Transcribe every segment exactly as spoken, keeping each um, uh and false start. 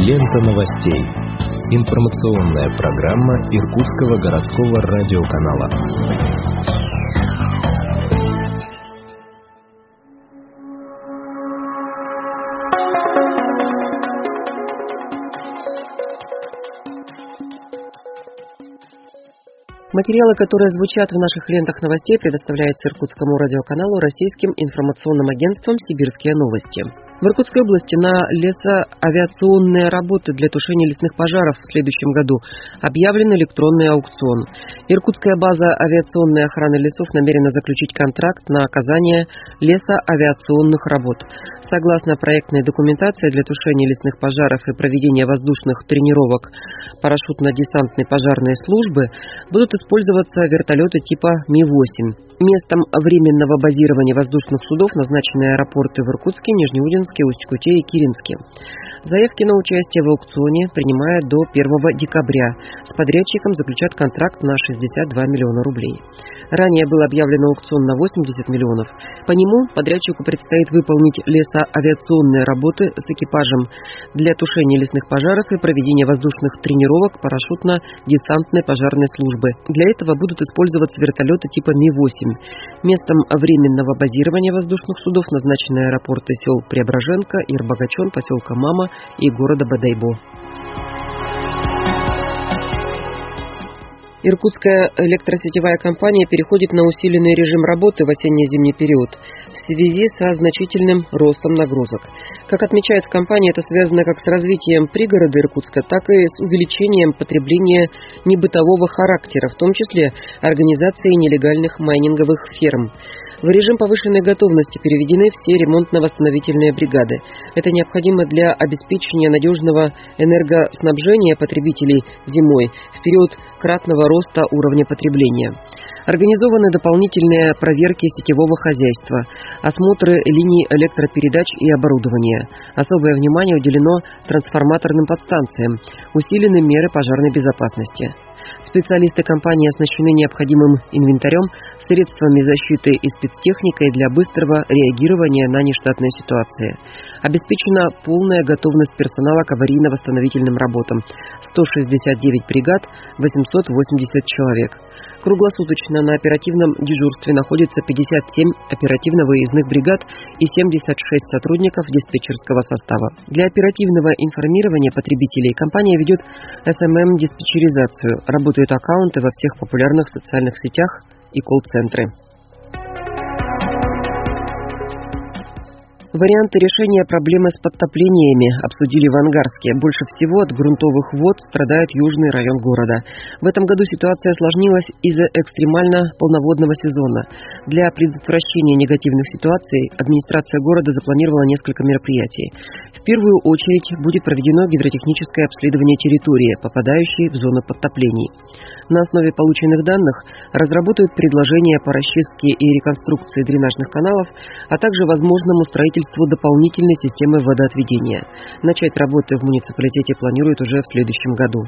Лента новостей. Информационная программа Иркутского городского радиоканала. Материалы, которые звучат в наших лентах новостей, предоставляются Иркутскому радиоканалу российским информационным агентством «Сибирские новости». В Иркутской области на лесоавиационные работы для тушения лесных пожаров в следующем году объявлен электронный аукцион. Иркутская база авиационной охраны лесов намерена заключить контракт на оказание лесоавиационных работ. Согласно проектной документации, для тушения лесных пожаров и проведения воздушных тренировок парашютно-десантной пожарной службы будут использоваться вертолеты типа Ми восемь. Местом временного базирования воздушных судов назначены аэропорты в Иркутске, Нижнеудинске, Усть-Куте и Киринске. Заявки на участие в аукционе принимают до первого декабря. С подрядчиком заключат контракт на шестьдесят два миллиона рублей. Ранее был объявлен аукцион на восемьдесят миллионов. По нему подрядчику предстоит выполнить лесоавиационные работы с экипажем для тушения лесных пожаров и проведения воздушных тренировок парашютно-десантной пожарной службы. Для этого будут использоваться вертолеты типа Ми восемь. Местом временного базирования воздушных судов назначены аэропорты сел Преображенка, Ирбагачон, поселка Мама и города Бодайбо. Иркутская электросетевая компания переходит на усиленный режим работы в осенне-зимний период в связи со значительным ростом нагрузок. Как отмечает компания, это связано как с развитием пригорода Иркутска, так и с увеличением потребления небытового характера, в том числе организацией нелегальных майнинговых ферм. В режим повышенной готовности переведены все ремонтно-восстановительные бригады. Это необходимо для обеспечения надежного энергоснабжения потребителей зимой в период кратного роста уровня потребления. Организованы дополнительные проверки сетевого хозяйства, осмотры линий электропередач и оборудования. Особое внимание уделено трансформаторным подстанциям, усилены меры пожарной безопасности. Специалисты компании оснащены необходимым инвентарем, средствами защиты и спецтехникой для быстрого реагирования на нештатные ситуации. Обеспечена полная готовность персонала к аварийно-восстановительным работам. сто шестьдесят девять бригад, восемьсот восемьдесят человек. Круглосуточно на оперативном дежурстве находится пятьдесят семь оперативно-выездных бригад и семьдесят шесть сотрудников диспетчерского состава. Для оперативного информирования потребителей компания ведет эс эм эм-диспетчеризацию, работают аккаунты во всех популярных социальных сетях и колл-центры. Варианты решения проблемы с подтоплениями обсудили в Ангарске. Больше всего от грунтовых вод страдает южный район города. В этом году ситуация осложнилась из-за экстремально полноводного сезона. Для предотвращения негативных ситуаций администрация города запланировала несколько мероприятий. В первую очередь будет проведено гидротехническое обследование территории, попадающей в зону подтоплений. На основе полученных данных разработают предложения по расчистке и реконструкции дренажных каналов, а также возможному строительству дополнительной системы водоотведения. Начать работы в муниципалитете планируют уже в следующем году.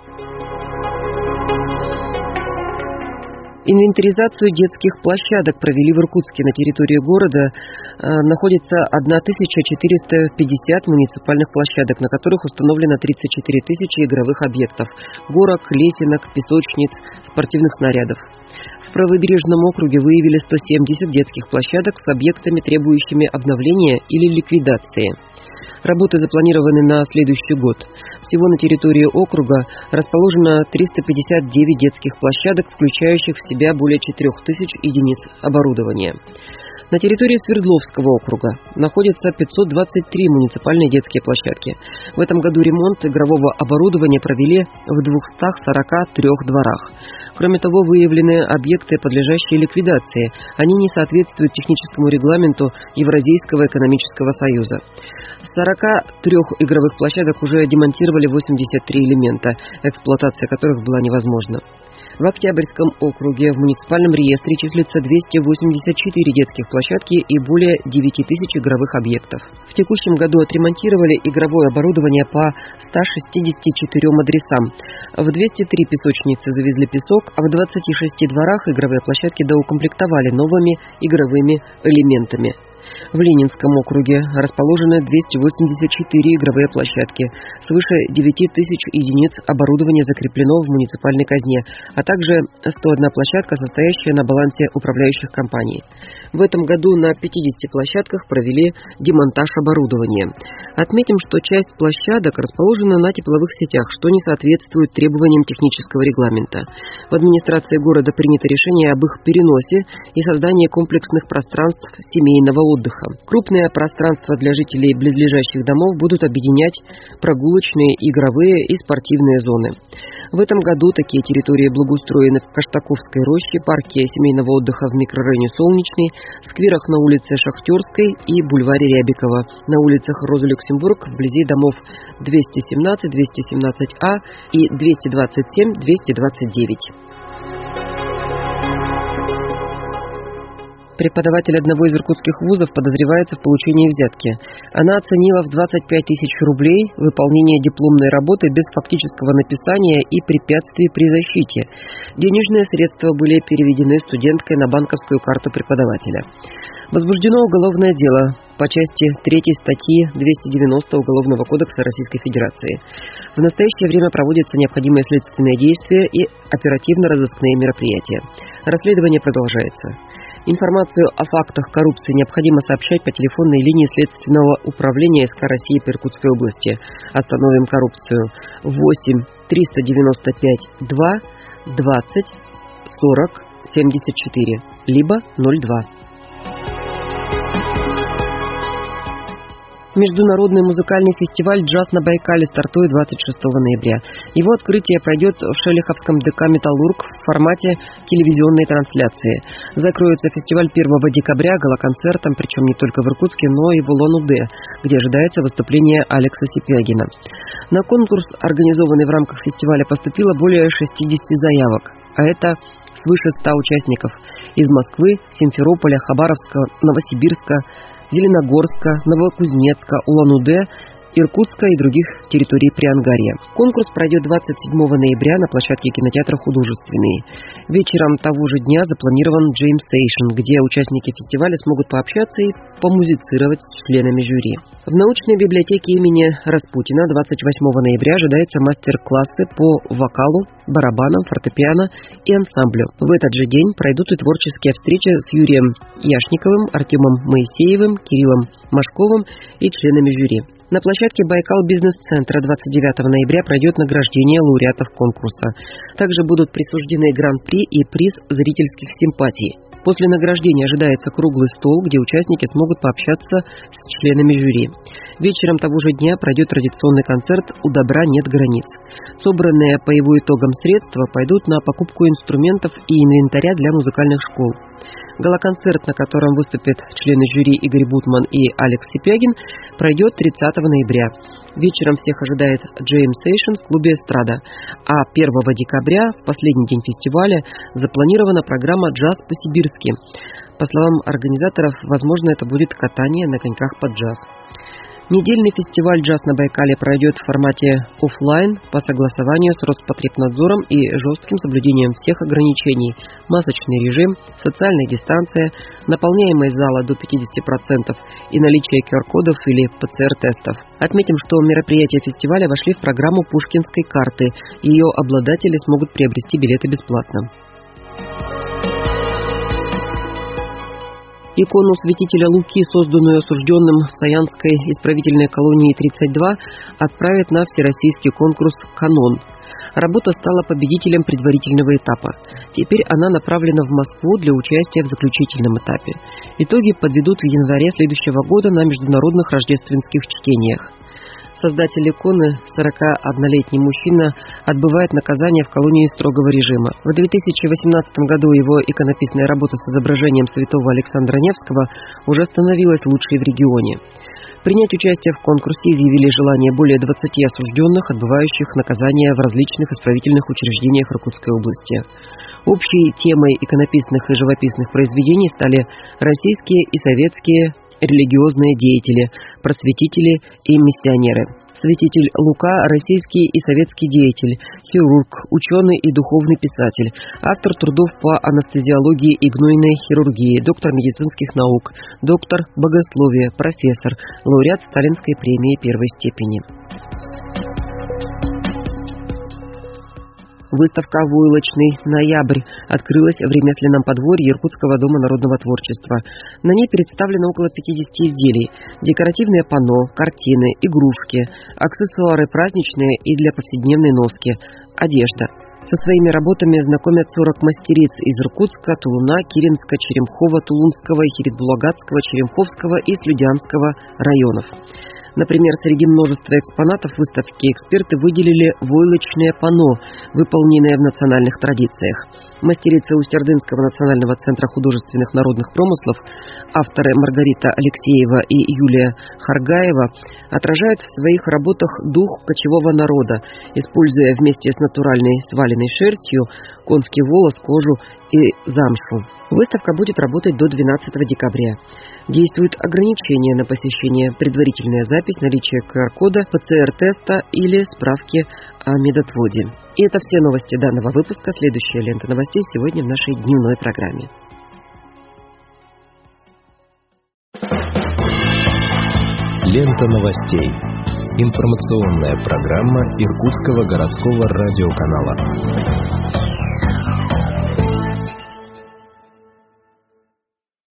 Инвентаризацию детских площадок провели в Иркутске. На территории города э, находится тысяча четыреста пятьдесят муниципальных площадок, на которых установлено тридцать четыре тысячи игровых объектов – горок, лесенок, песочниц, спортивных снарядов. В правобережном округе выявили сто семьдесят детских площадок с объектами, требующими обновления или ликвидации. Работы запланированы на следующий год. Всего на территории округа расположено триста пятьдесят девять детских площадок, включающих в себя более четырех тысяч единиц оборудования. На территории Свердловского округа находятся пятьсот двадцать три муниципальные детские площадки. В этом году ремонт игрового оборудования провели в двухстах сорока трёх дворах. Кроме того, выявлены объекты, подлежащие ликвидации. Они не соответствуют техническому регламенту Евразийского экономического союза. С сорока трёх игровых площадок уже демонтировали восемьдесят три элемента, эксплуатация которых была невозможна. В Октябрьском округе в муниципальном реестре числится двести восемьдесят четыре детских площадки и более девять тысяч игровых объектов. В текущем году отремонтировали игровое оборудование по ста шестидесяти четырем адресам. В двести три песочницы завезли песок, а в двадцати шести дворах игровые площадки доукомплектовали новыми игровыми элементами. В Ленинском округе расположены двести восемьдесят четыре игровые площадки, свыше девяти тысяч единиц оборудования закреплено в муниципальной казне, а также сто одна площадка, состоящая на балансе управляющих компаний. В этом году на пятидесяти площадках провели демонтаж оборудования. Отметим, что часть площадок расположена на тепловых сетях, что не соответствует требованиям технического регламента. В администрации города принято решение об их переносе и создании комплексных пространств семейного отдыха. Крупные пространства для жителей близлежащих домов будут объединять прогулочные, игровые и спортивные зоны. В этом году такие территории благоустроены в Каштаковской роще, парке семейного отдыха в микрорайоне Солнечный, скверах на улице Шахтерской и бульваре Рябикова, на улицах Роза Люксембург вблизи домов двести семнадцать, двести семнадцать А и двести двадцать семь, двести двадцать девять. Преподаватель одного из иркутских вузов подозревается в получении взятки. Она оценила в двадцать пять тысяч рублей выполнение дипломной работы без фактического написания и препятствий при защите. Денежные средства были переведены студенткой на банковскую карту преподавателя. Возбуждено уголовное дело по части третьей статьи двести девяносто Уголовного кодекса Российской Федерации. В настоящее время проводятся необходимые следственные действия и оперативно-розыскные мероприятия. Расследование продолжается. Информацию о фактах коррупции необходимо сообщать по телефонной линии Следственного управления СК России по Иркутской области. Остановим коррупцию. восемь триста девяносто пять два двадцать сорок семьдесят четыре, либо ноль два. Международный музыкальный фестиваль «Джаз на Байкале» стартует двадцать шестого ноября. Его открытие пройдет в Шелиховском ДК «Металлург» в формате телевизионной трансляции. Закроется фестиваль первого декабря галоконцертом, причем не только в Иркутске, но и в Улан-Удэ, где ожидается выступление Алекса Сипягина. На конкурс, организованный в рамках фестиваля, поступило более шестидесяти заявок, а это свыше ста участников из Москвы, Симферополя, Хабаровска, Новосибирска, Зеленогорска, Новокузнецка, Улан-Удэ, Иркутска и других территорий Приангарья. Конкурс пройдет двадцать седьмого ноября на площадке кинотеатра «Художественный». Вечером того же дня запланирован Джейм Сейшн, где участники фестиваля смогут пообщаться и помузицировать с членами жюри. В научной библиотеке имени Распутина двадцать восьмого ноября ожидаются мастер-классы по вокалу, барабанам, фортепиано и ансамблю. В этот же день пройдут и творческие встречи с Юрием Яшниковым, Артемом Моисеевым, Кириллом Машковым и членами жюри. На площадке Байкал бизнес-центра двадцать девятого ноября пройдет награждение лауреатов конкурса. Также будут присуждены гран-при и приз зрительских симпатий. После награждения ожидается круглый стол, где участники смогут пообщаться с членами жюри. Вечером того же дня пройдет традиционный концерт «У добра нет границ». Собранные по его итогам средства пойдут на покупку инструментов и инвентаря для музыкальных школ. Галоконцерт, на котором выступят члены жюри Игорь Бутман и Алекс Сипягин, пройдет тридцатого ноября. Вечером всех ожидает Джейм Сейшн в клубе «Эстрада», а первого декабря, в последний день фестиваля, запланирована программа «Джаз по-сибирски». По словам организаторов, возможно, это будет катание на коньках под джаз. Недельный фестиваль «Джаз на Байкале» пройдет в формате офлайн по согласованию с Роспотребнадзором и жестким соблюдением всех ограничений: масочный режим, социальная дистанция, наполняемость зала до пятидесяти процентов и наличие ку ар кодов или пэ цэ эр тестов. Отметим, что мероприятия фестиваля вошли в программу Пушкинской карты, и ее обладатели смогут приобрести билеты бесплатно. Икону святителя Луки, созданную осужденным в Саянской исправительной колонии тридцать два, отправят на всероссийский конкурс «Канон». Работа стала победителем предварительного этапа. Теперь она направлена в Москву для участия в заключительном этапе. Итоги подведут в январе следующего года на международных рождественских чтениях. Создатель иконы, сорокаоднолетний мужчина, отбывает наказание в колонии строгого режима. В две тысячи восемнадцатом году его иконописная работа с изображением святого Александра Невского уже становилась лучшей в регионе. Принять участие в конкурсе изъявили желание более двадцати осужденных, отбывающих наказание в различных исправительных учреждениях Иркутской области. Общей темой иконописных и живописных произведений стали российские и советские религиозные деятели, просветители и миссионеры. Святитель Лука – российский и советский деятель, хирург, ученый и духовный писатель, автор трудов по анестезиологии и гнойной хирургии, доктор медицинских наук, доктор богословия, профессор, лауреат Сталинской премии первой степени. Выставка «Войлочный ноябрь» открылась в ремесленном подворье Иркутского дома народного творчества. На ней представлено около пятидесяти изделий, декоративные панно, картины, игрушки, аксессуары праздничные и для повседневной носки, одежда. Со своими работами знакомят сорок мастериц из Иркутска, Тулуна, Киренска, Черемхова, Тулунского, Хирит-Булагатского, Черемховского и Слюдянского районов. Например, среди множества экспонатов выставки эксперты выделили войлочные панно, выполненные в национальных традициях. Мастерицы Усть-Ордынского национального центра художественных народных промыслов, авторы Маргарита Алексеева и Юлия Харгаева, отражают в своих работах дух кочевого народа, используя вместе с натуральной сваленной шерстью конский волос, кожу и замшу. Выставка будет работать до двенадцатого декабря. Действуют ограничения на посещение, предварительная запись, наличие ку ар кода, пэ цэ эр-теста или справки о медотводе. И это все новости данного выпуска. Следующая лента новостей сегодня в нашей дневной программе. Лента новостей. Информационная программа Иркутского городского радиоканала.